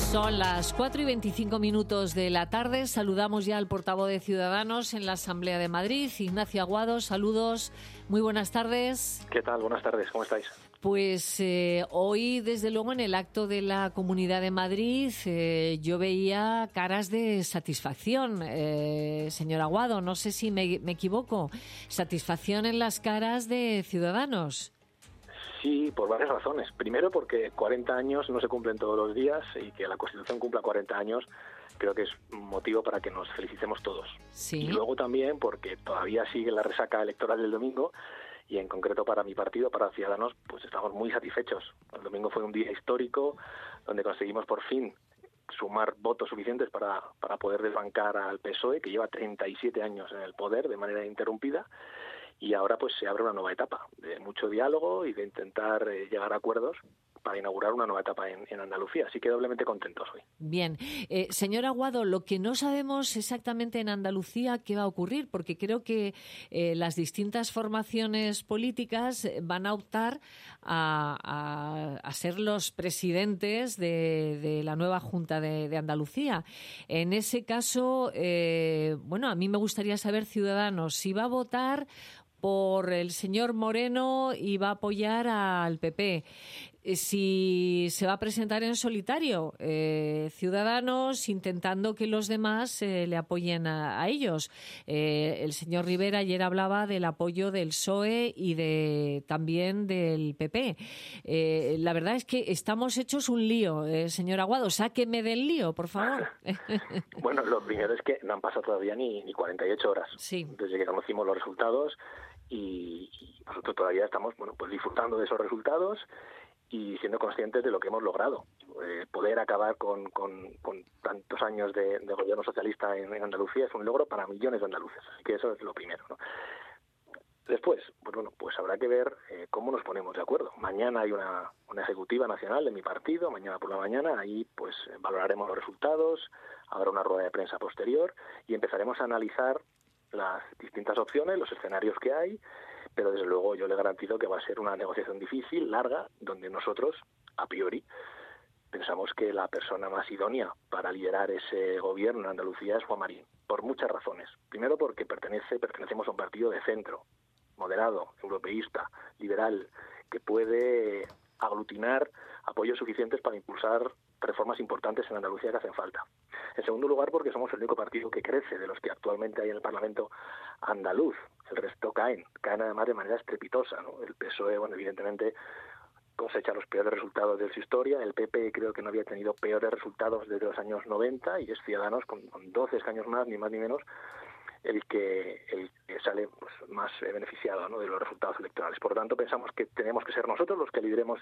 Son las 4:25 de la tarde. Saludamos ya al portavoz de Ciudadanos en la Asamblea de Madrid, Ignacio Aguado. Saludos, muy buenas tardes. ¿Qué tal? Buenas tardes, ¿cómo estáis? Pues hoy, desde luego, en el acto de la Comunidad de Madrid, yo veía caras de satisfacción, señor Aguado. No sé si me equivoco. Satisfacción en las caras de Ciudadanos. Sí, por varias razones. Primero, porque 40 años no se cumplen todos los días y que la Constitución cumpla 40 años creo que es un motivo para que nos felicitemos todos. Sí. Y luego también porque todavía sigue la resaca electoral del domingo y en concreto para mi partido, para Ciudadanos, pues estamos muy satisfechos. El domingo fue un día histórico donde conseguimos por fin sumar votos suficientes para poder desbancar al PSOE, que lleva 37 años en el poder de manera interrumpida. Y ahora pues se abre una nueva etapa de mucho diálogo y de intentar llegar a acuerdos para inaugurar una nueva etapa en Andalucía. Así que doblemente contentos hoy. Bien. Señor Aguado, lo que no sabemos exactamente en Andalucía qué va a ocurrir, porque creo que las distintas formaciones políticas van a optar a ser los presidentes de la nueva Junta de Andalucía. En ese caso, a mí me gustaría saber, Ciudadanos, si va a votar por el señor Moreno y va a apoyar al PP. Si se va a presentar en solitario, Ciudadanos, intentando que los demás le apoyen a ellos. El señor Rivera ayer hablaba del apoyo del PSOE y también del PP. La verdad es que estamos hechos un lío, señor Aguado. Sáqueme del lío, por favor. Bueno, lo primero es que no han pasado todavía ni 48 horas sí. Desde que conocimos los resultados y nosotros todavía estamos pues disfrutando de esos resultados y siendo conscientes de lo que hemos logrado. Poder acabar con tantos años de gobierno socialista en Andalucía es un logro para millones de andaluces, así que eso es lo primero, ¿no? Después, pues habrá que ver cómo nos ponemos de acuerdo. Mañana hay una ejecutiva nacional de mi partido, mañana por la mañana, ahí pues valoraremos los resultados, habrá una rueda de prensa posterior y empezaremos a analizar las distintas opciones, los escenarios que hay, pero desde luego yo le garantizo que va a ser una negociación difícil, larga, donde nosotros, a priori, pensamos que la persona más idónea para liderar ese gobierno en Andalucía es Juan Marín, por muchas razones. Primero porque pertenecemos a un partido de centro, moderado, europeísta, liberal, que puede aglutinar apoyos suficientes para impulsar reformas importantes en Andalucía que hacen falta. En segundo lugar, porque somos el único partido que crece de los que actualmente hay en el Parlamento andaluz. El resto caen además de manera estrepitosa, ¿no? El PSOE, evidentemente cosecha los peores resultados de su historia. El PP creo que no había tenido peores resultados desde los años 90 y es Ciudadanos con 12 escaños más, ni más ni menos, el que sale pues más beneficiado, ¿no?, de los resultados electorales. Por lo tanto, pensamos que tenemos que ser nosotros los que lideremos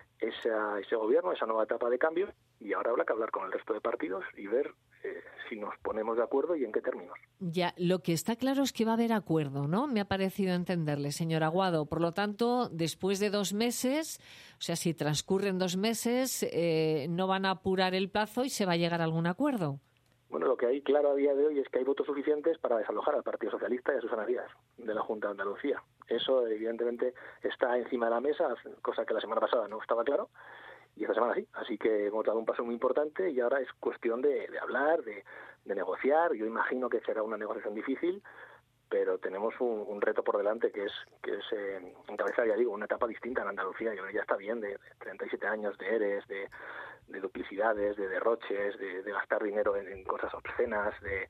ese gobierno, esa nueva etapa de cambio, y ahora habrá que hablar con el resto de partidos y ver si nos ponemos de acuerdo y en qué términos. Ya, lo que está claro es que va a haber acuerdo, ¿no? Me ha parecido entenderle, señor Aguado. Por lo tanto, después de 2 meses, o sea, si transcurren 2 meses, no van a apurar el plazo y se va a llegar a algún acuerdo. Bueno, lo que hay claro a día de hoy es que hay votos suficientes para desalojar al Partido Socialista y a Susana Díaz de la Junta de Andalucía. Eso, evidentemente, está encima de la mesa, cosa que la semana pasada no estaba claro, y esta semana sí. Así que hemos dado un paso muy importante y ahora es cuestión de hablar, de negociar. Yo imagino que será una negociación difícil, pero tenemos un reto por delante que es encabezar, ya digo, una etapa distinta en Andalucía. Yo ya está bien de 37 años de eres, de duplicidades, de derroches, de gastar dinero en cosas obscenas, de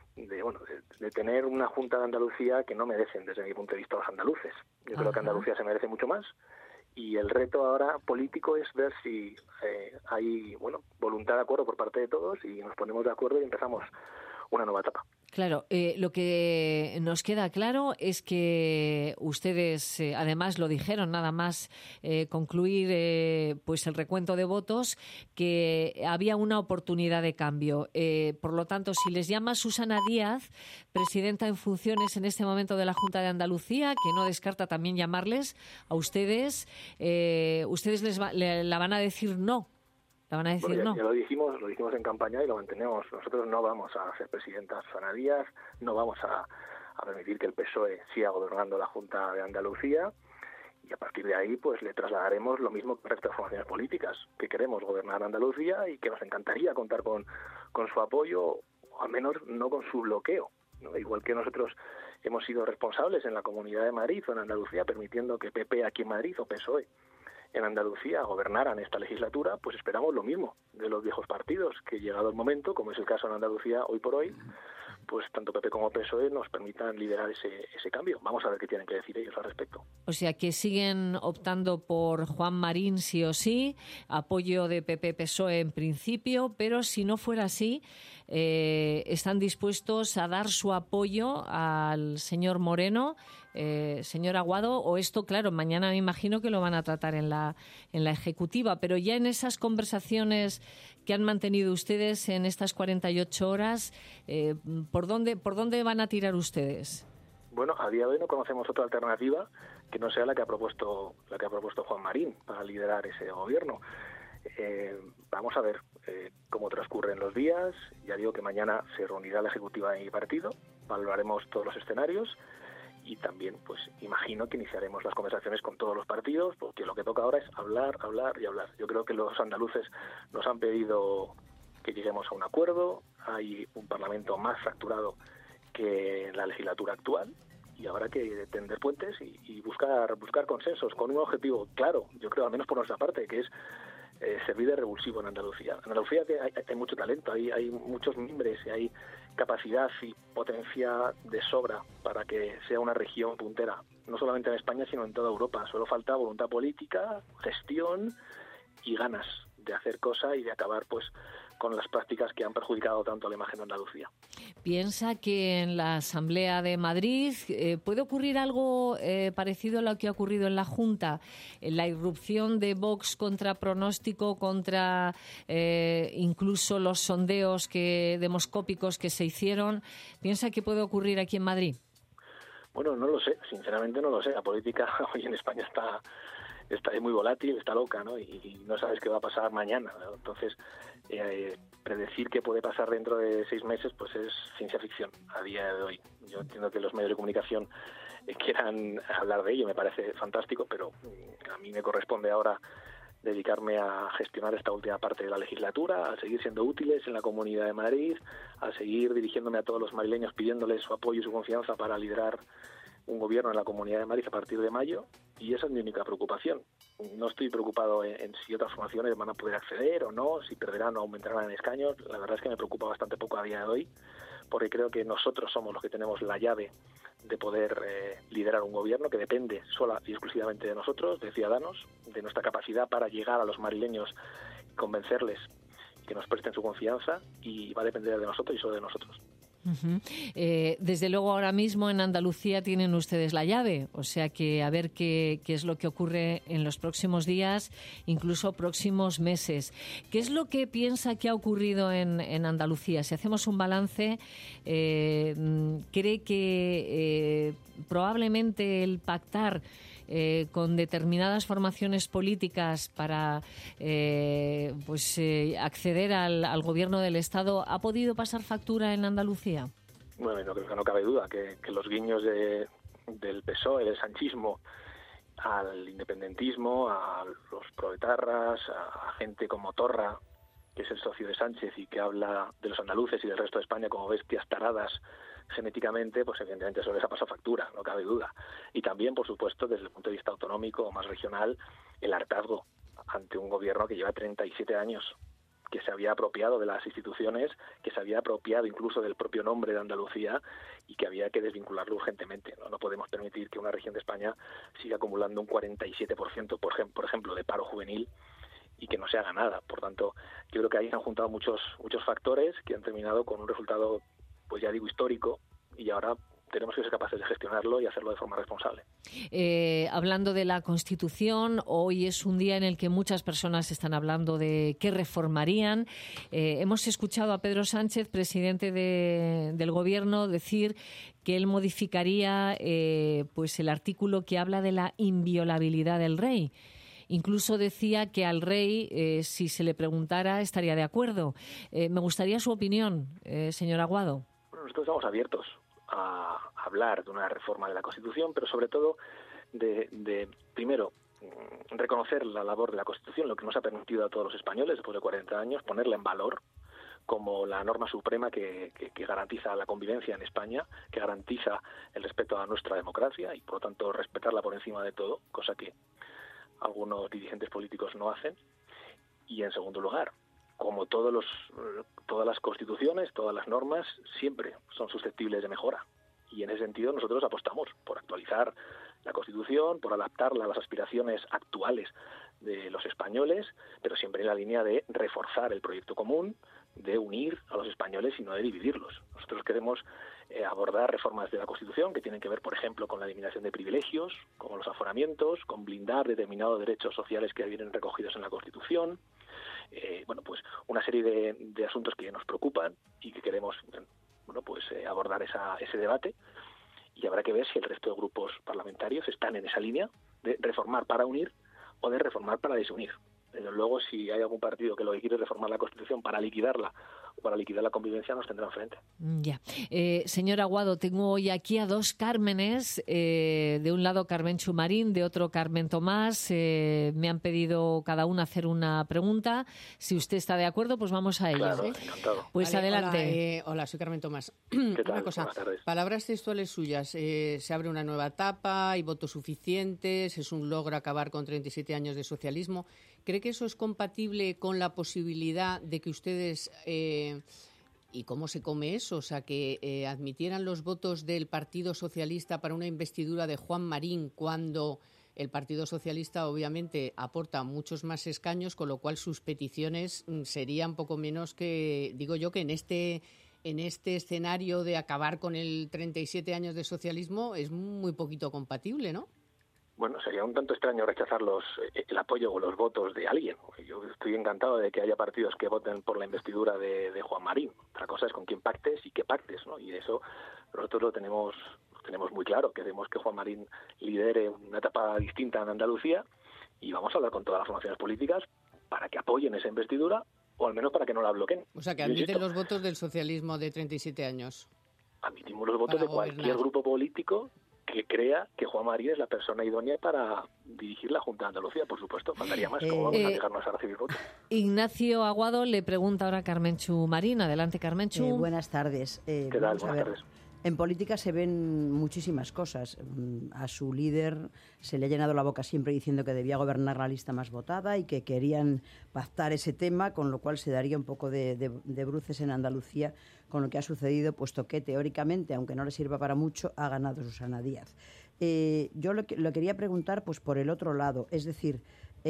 tener una Junta de Andalucía que no merecen, desde mi punto de vista, los andaluces. Yo creo que Andalucía se merece mucho más y el reto ahora político es ver si hay voluntad de acuerdo por parte de todos y nos ponemos de acuerdo y empezamos una nueva etapa. Claro, lo que nos queda claro es que ustedes, además lo dijeron nada más concluir pues el recuento de votos, que había una oportunidad de cambio. Por lo tanto, si les llama Susana Díaz, presidenta en funciones en este momento de la Junta de Andalucía, que no descarta también llamarles a ustedes, ustedes la van a decir no. ¿La van a decir no? Ya lo dijimos en campaña y lo mantenemos. Nosotros no vamos a ser presidenta Susana Díaz, no vamos a permitir que el PSOE siga gobernando la Junta de Andalucía y a partir de ahí pues le trasladaremos lo mismo que el resto de formaciones políticas, que queremos gobernar Andalucía y que nos encantaría contar con su apoyo, o al menos no con su bloqueo, ¿no? Igual que nosotros hemos sido responsables en la Comunidad de Madrid o en Andalucía, permitiendo que PP aquí en Madrid o PSOE en Andalucía gobernaran esta legislatura, pues esperamos lo mismo de los viejos partidos, que llegado el momento, como es el caso en Andalucía hoy por hoy, pues tanto PP como PSOE nos permitan liderar ese cambio. Vamos a ver qué tienen que decir ellos al respecto. O sea, que siguen optando por Juan Marín sí o sí, apoyo de PP-PSOE en principio, pero si no fuera así, están dispuestos a dar su apoyo al señor Moreno, señor Aguado, o esto, claro, mañana me imagino que lo van a tratar en la ejecutiva, pero ya en esas conversaciones que han mantenido ustedes en estas 48 horas, ¿por dónde van a tirar ustedes? Bueno, a día de hoy no conocemos otra alternativa que no sea la que ha propuesto Juan Marín para liderar ese gobierno. Vamos a ver cómo transcurren los días. Ya digo que mañana se reunirá la ejecutiva de mi partido, valoraremos todos los escenarios y también, pues, imagino que iniciaremos las conversaciones con todos los partidos, porque lo que toca ahora es hablar y hablar. Yo creo que los andaluces nos han pedido que lleguemos a un acuerdo. Hay un Parlamento más fracturado que la legislatura actual y habrá que tender puentes y buscar consensos con un objetivo claro, yo creo, al menos por nuestra parte, que es servir de revulsivo en Andalucía. En Andalucía hay mucho talento, hay muchos mimbres, hay capacidad y potencia de sobra para que sea una región puntera, no solamente en España, sino en toda Europa. Solo falta voluntad política, gestión y ganas de hacer cosas y de acabar, pues, con las prácticas que han perjudicado tanto a la imagen de Andalucía. ¿Piensa que en la Asamblea de Madrid puede ocurrir algo parecido a lo que ha ocurrido en la Junta? La irrupción de Vox contra pronóstico, contra incluso los sondeos demoscópicos que se hicieron. ¿Piensa que puede ocurrir aquí en Madrid? Bueno, no lo sé, sinceramente no lo sé. La política hoy en España está muy volátil, está loca, ¿no? Y no sabes qué va a pasar mañana, ¿no? Entonces, predecir qué puede pasar dentro de 6 meses, pues es ciencia ficción a día de hoy. Yo entiendo que los medios de comunicación quieran hablar de ello, me parece fantástico, pero a mí me corresponde ahora dedicarme a gestionar esta última parte de la legislatura, a seguir siendo útiles en la Comunidad de Madrid, a seguir dirigiéndome a todos los madrileños pidiéndoles su apoyo y su confianza para liderar un gobierno en la Comunidad de Madrid a partir de mayo, y esa es mi única preocupación. No estoy preocupado en si otras formaciones van a poder acceder o no, si perderán o aumentarán en escaños. La verdad es que me preocupa bastante poco a día de hoy, porque creo que nosotros somos los que tenemos la llave de poder liderar un gobierno que depende sola y exclusivamente de nosotros, de Ciudadanos, de nuestra capacidad para llegar a los madrileños y convencerles que nos presten su confianza, y va a depender de nosotros y solo de nosotros. Uh-huh. Desde luego ahora mismo en Andalucía tienen ustedes la llave, o sea que a ver qué es lo que ocurre en los próximos días, incluso próximos meses. ¿Qué es lo que piensa que ha ocurrido en Andalucía? Si hacemos un balance, ¿cree que probablemente el pactar con determinadas formaciones políticas para acceder al gobierno del Estado ha podido pasar factura en Andalucía? Bueno, yo creo que no cabe duda que los guiños del PSOE, del sanchismo, al independentismo, a los proetarras, a gente como Torra, que es el socio de Sánchez y que habla de los andaluces y del resto de España como bestias taradas genéticamente, pues evidentemente eso les ha pasado factura, no cabe duda. Y también, por supuesto, desde el punto de vista autonómico o más regional, el hartazgo ante un gobierno que lleva 37 años, que se había apropiado de las instituciones, que se había apropiado incluso del propio nombre de Andalucía y que había que desvincularlo urgentemente. No podemos permitir que una región de España siga acumulando un 47%, por ejemplo, de paro juvenil y que no se haga nada. Por tanto, yo creo que ahí se han juntado muchos factores que han terminado con un resultado, pues ya digo, histórico, y ahora tenemos que ser capaces de gestionarlo y hacerlo de forma responsable. Hablando de la Constitución, hoy es un día en el que muchas personas están hablando de qué reformarían. Hemos escuchado a Pedro Sánchez, presidente del Gobierno, decir que él modificaría el artículo que habla de la inviolabilidad del rey. Incluso decía que al rey, si se le preguntara, estaría de acuerdo. Me gustaría su opinión, señor Aguado. Bueno, nosotros estamos abiertos a hablar de una reforma de la Constitución, pero sobre todo primero, reconocer la labor de la Constitución, lo que nos ha permitido a todos los españoles después de 40 años, ponerla en valor como la norma suprema que garantiza la convivencia en España, que garantiza el respeto a nuestra democracia y, por lo tanto, respetarla por encima de todo, cosa que algunos dirigentes políticos no hacen. Y, en segundo lugar, como todas las constituciones, todas las normas, siempre son susceptibles de mejora. Y, en ese sentido, nosotros apostamos por actualizar la Constitución, por adaptarla a las aspiraciones actuales de los españoles, pero siempre en la línea de reforzar el proyecto común, de unir a los españoles y no de dividirlos. Nosotros queremos abordar reformas de la Constitución que tienen que ver, por ejemplo, con la eliminación de privilegios, como los aforamientos, con blindar determinados derechos sociales que vienen recogidos en la Constitución. Pues una serie de asuntos que nos preocupan y que queremos abordar ese debate, y habrá que ver si el resto de grupos parlamentarios están en esa línea de reformar para unir o de reformar para desunir. Desde luego, si hay algún partido que lo que quiere es reformar la Constitución para liquidarla o para liquidar la convivencia, nos tendrá enfrente. Ya. Señor Aguado, tengo hoy aquí a dos Cármenes. De un lado Carmen Chumarín, de otro Carmen Tomás. Me han pedido cada una hacer una pregunta. Si usted está de acuerdo, pues vamos a ello. Claro, encantado. Pues vale, adelante. Hola, soy Carmen Tomás. ¿Qué tal? Una cosa, Buenas tardes. Palabras textuales suyas. Se abre una nueva etapa, hay votos suficientes, es un logro acabar con 37 años de socialismo. ¿Cree que eso es compatible con la posibilidad de que ustedes, y cómo se come eso, o sea, que admitieran los votos del Partido Socialista para una investidura de Juan Marín cuando el Partido Socialista obviamente aporta muchos más escaños, con lo cual sus peticiones serían poco menos que, digo yo, que en este escenario de acabar con el 37 años de socialismo es muy poquito compatible, ¿no? Bueno, sería un tanto extraño rechazar el apoyo o los votos de alguien. Yo estoy encantado de que haya partidos que voten por la investidura de Juan Marín. Otra cosa es con quién pactes y qué pactes, ¿no? Y eso nosotros lo tenemos muy claro. Queremos que Juan Marín lidere una etapa distinta en Andalucía y vamos a hablar con todas las formaciones políticas para que apoyen esa investidura o al menos para que no la bloqueen. O sea, que admiten los votos del socialismo de 37 años. Admitimos los votos de cualquier grupo político que crea que Juan Marín es la persona idónea para dirigir la Junta de Andalucía, por supuesto. Faltaría más. ¿Cómo vamos a dejarnos a recibir votos? Ignacio Aguado le pregunta ahora a Carmenchu Marín. Adelante, Carmenchu. Buenas tardes. ¿Qué tal? Buenas tardes. En política se ven muchísimas cosas. A su líder se le ha llenado la boca siempre diciendo que debía gobernar la lista más votada y que querían pactar ese tema, con lo cual se daría un poco de bruces en Andalucía con lo que ha sucedido, puesto que teóricamente, aunque no le sirva para mucho, ha ganado Susana Díaz. Yo lo quería preguntar pues por el otro lado, es decir,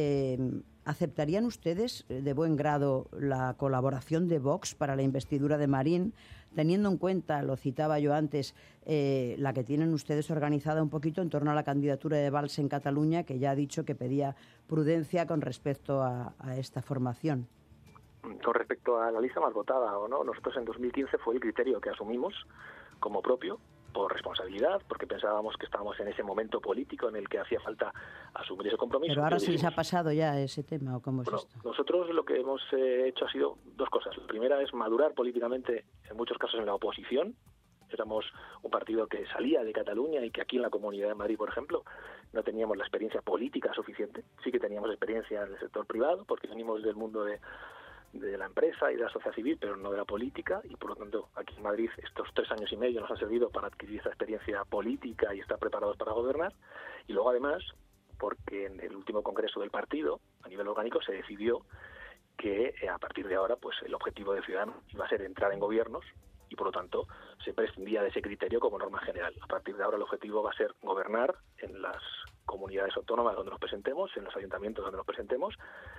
¿aceptarían ustedes de buen grado la colaboración de Vox para la investidura de Marín, teniendo en cuenta, lo citaba yo antes, la que tienen ustedes organizada un poquito en torno a la candidatura de Valls en Cataluña, que ya ha dicho que pedía prudencia con respecto a esta formación? Con respecto a la lista más votada o no, nosotros en 2015 fue el criterio que asumimos como propio, por responsabilidad, porque pensábamos que estábamos en ese momento político en el que hacía falta asumir ese compromiso. ¿Pero ahora se les ha pasado ya ese tema o cómo es esto? Nosotros lo que hemos hecho ha sido dos cosas. La primera es madurar políticamente, en muchos casos en la oposición. Éramos un partido que salía de Cataluña y que aquí en la Comunidad de Madrid, por ejemplo, no teníamos la experiencia política suficiente. Sí que teníamos experiencia en el sector privado, porque venimos del mundo de la empresa y de la sociedad civil, pero no de la política, y por lo tanto aquí en Madrid estos 3 años y medio nos han servido para adquirir esa experiencia política y estar preparados para gobernar. Y luego además, porque en el último congreso del partido, a nivel orgánico, se decidió que a partir de ahora pues el objetivo de Ciudadanos iba a ser entrar en gobiernos y por lo tanto se prescindía de ese criterio como norma general. A partir de ahora el objetivo va a ser gobernar en las comunidades autónomas donde nos presentemos, en los ayuntamientos donde nos presentemos,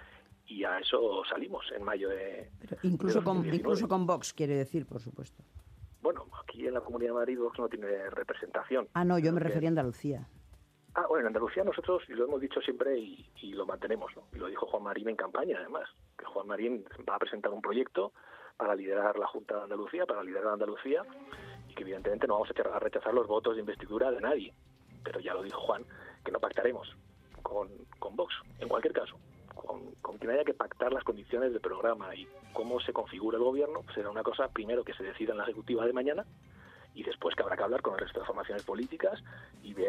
y a eso salimos en mayo de... Pero incluso con Vox, quiere decir, por supuesto. Bueno, aquí en la Comunidad de Madrid Vox no tiene representación. Ah, no, yo me refería a Andalucía. Bueno, en Andalucía nosotros, y lo hemos dicho siempre y lo mantenemos, ¿no? Y lo dijo Juan Marín en campaña, además, que Juan Marín va a presentar un proyecto para liderar la Junta de Andalucía, para liderar Andalucía, y que evidentemente no vamos a rechazar los votos de investidura de nadie. Pero ya lo dijo Juan, que no pactaremos con Vox, en cualquier caso. Con quien haya que pactar las condiciones del programa y cómo se configura el gobierno, será una cosa primero que se decida en la ejecutiva de mañana y después que habrá que hablar con el resto de formaciones políticas y ver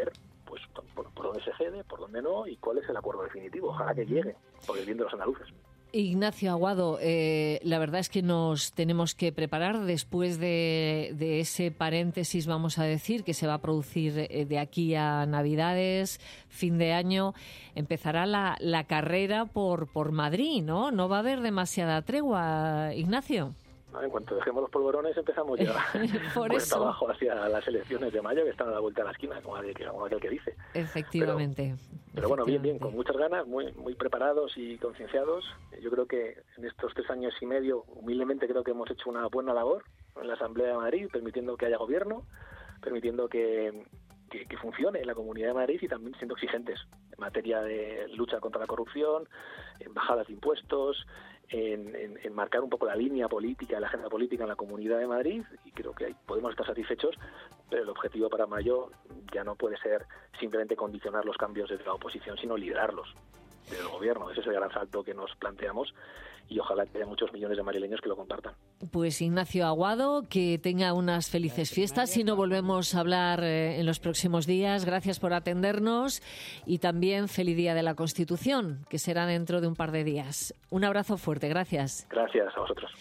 pues por dónde se cede, por dónde no, y cuál es el acuerdo definitivo. Ojalá que llegue, por el bien de los andaluces. Ignacio Aguado, la verdad es que nos tenemos que preparar después de ese paréntesis, vamos a decir, que se va a producir de aquí a Navidades, fin de año. Empezará la carrera por Madrid, ¿no? No va a haber demasiada tregua, Ignacio. En cuanto dejemos los polvorones empezamos ya cuesta abajo hacia las elecciones de mayo, que están a la vuelta de la esquina, como aquel que dice. Efectivamente. Pero bueno, bien, con muchas ganas, muy preparados y concienciados. Yo creo que en estos 3 años y medio, humildemente creo que hemos hecho una buena labor en la Asamblea de Madrid, permitiendo que haya gobierno, permitiendo que funcione la Comunidad de Madrid y también siendo exigentes en materia de lucha contra la corrupción, en bajadas de impuestos, en marcar un poco la línea política, la agenda política en la Comunidad de Madrid, y creo que ahí podemos estar satisfechos, pero el objetivo para mayo ya no puede ser simplemente condicionar los cambios desde la oposición, sino liderarlos desde el gobierno. Ese es el gran salto que nos planteamos y ojalá que haya muchos millones de madrileños que lo compartan. Pues Ignacio Aguado, que tenga unas felices fiestas. Si no volvemos a hablar en los próximos días, gracias por atendernos y también feliz Día de la Constitución, que será dentro de un par de días. Un abrazo fuerte, gracias. Gracias a vosotros.